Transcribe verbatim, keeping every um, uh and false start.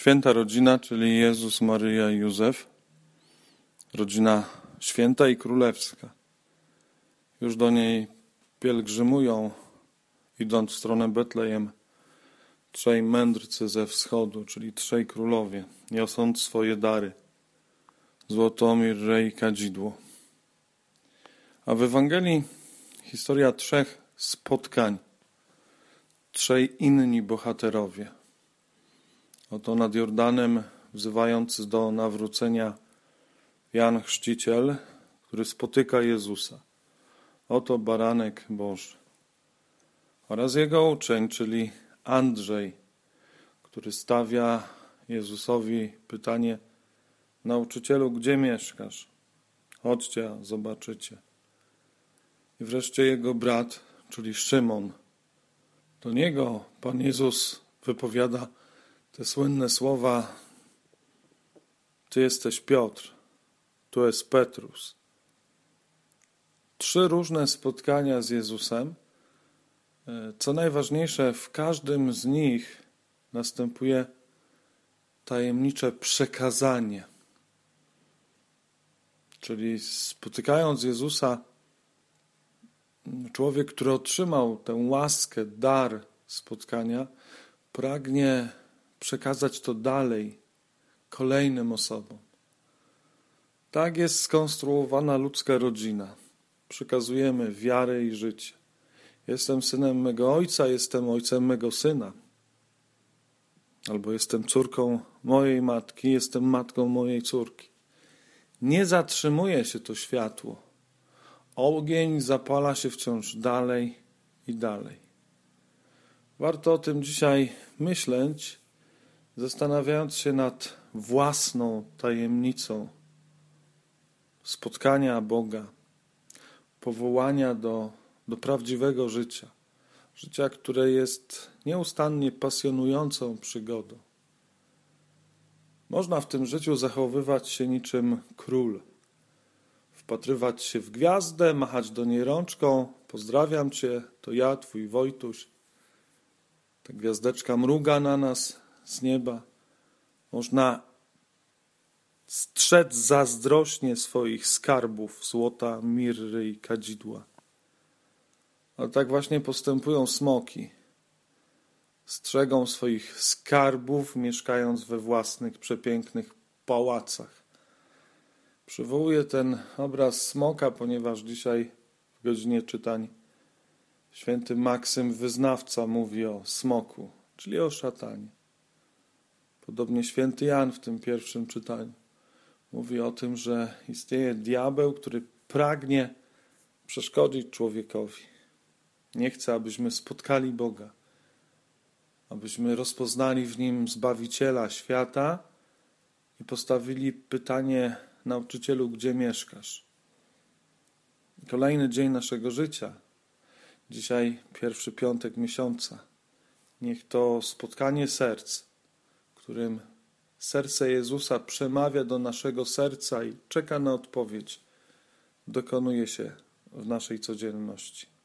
Święta rodzina, czyli Jezus, Maryja i Józef. Rodzina święta i królewska. Już do niej pielgrzymują, idąc w stronę Betlejem, trzej mędrcy ze wschodu, czyli trzej królowie, niosąc swoje dary, złoto, mirrę i kadzidło. A w Ewangelii historia trzech spotkań, trzej inni bohaterowie. Oto nad Jordanem, wzywając do nawrócenia, Jan Chrzciciel, który spotyka Jezusa. Oto baranek Boży. Oraz jego uczeń, czyli Andrzej, który stawia Jezusowi pytanie: Nauczycielu, gdzie mieszkasz? Chodźcie, a zobaczycie. I wreszcie jego brat, czyli Szymon. Do niego Pan Jezus wypowiada te słynne słowa: Ty jesteś Piotr, tu jest Petrus. Trzy różne spotkania z Jezusem. Co najważniejsze, w każdym z nich następuje tajemnicze przekazanie. Czyli spotykając Jezusa, człowiek, który otrzymał tę łaskę, dar spotkania, pragnie przekazać to dalej kolejnym osobom. Tak jest skonstruowana ludzka rodzina. Przekazujemy wiarę i życie. Jestem synem mego ojca, jestem ojcem mego syna. Albo jestem córką mojej matki, jestem matką mojej córki. Nie zatrzymuje się to światło. Ogień zapala się wciąż dalej i dalej. Warto o tym dzisiaj myśleć, zastanawiając się nad własną tajemnicą spotkania Boga, powołania do, do prawdziwego życia. Życia, które jest nieustannie pasjonującą przygodą. Można w tym życiu zachowywać się niczym król. Wpatrywać się w gwiazdę, machać do niej rączką. Pozdrawiam cię, to ja, twój Wojtuś. Ta gwiazdeczka mruga na nas z nieba. Można strzec zazdrośnie swoich skarbów, złota, mirry i kadzidła. Ale tak właśnie postępują smoki. Strzegą swoich skarbów, mieszkając we własnych przepięknych pałacach. Przywołuję ten obraz smoka, ponieważ dzisiaj w godzinie czytań święty Maksym Wyznawca mówi o smoku, czyli o szatanie. Podobnie święty Jan w tym pierwszym czytaniu mówi o tym, że istnieje diabeł, który pragnie przeszkodzić człowiekowi. Nie chce, abyśmy spotkali Boga, abyśmy rozpoznali w Nim Zbawiciela świata i postawili pytanie: Nauczycielu, gdzie mieszkasz? Kolejny dzień naszego życia. Dzisiaj pierwszy piątek miesiąca. Niech to spotkanie serc, którym serce Jezusa przemawia do naszego serca i czeka na odpowiedź, dokonuje się w naszej codzienności.